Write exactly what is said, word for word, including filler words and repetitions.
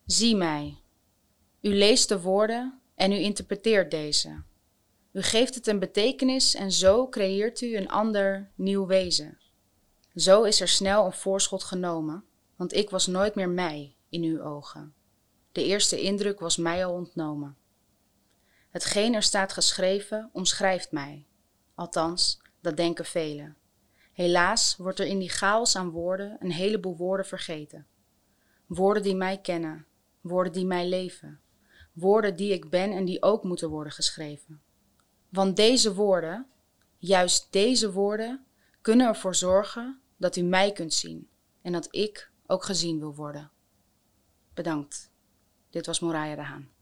Zie mij. U leest de woorden en u interpreteert deze. U geeft het een betekenis en zo creëert u een ander nieuw wezen. Zo is er snel een voorschot genomen, want ik was nooit meer mij in uw ogen. De eerste indruk was mij al ontnomen. Hetgeen er staat geschreven omschrijft mij. Althans, dat denken velen. Helaas wordt er in die chaos aan woorden een heleboel woorden vergeten. Woorden die mij kennen, woorden die mij leven. Woorden die ik ben en die ook moeten worden geschreven. Want deze woorden, juist deze woorden, kunnen ervoor zorgen dat u mij kunt zien en dat ik ook gezien wil worden. Bedankt. Dit was Moraya de Haan.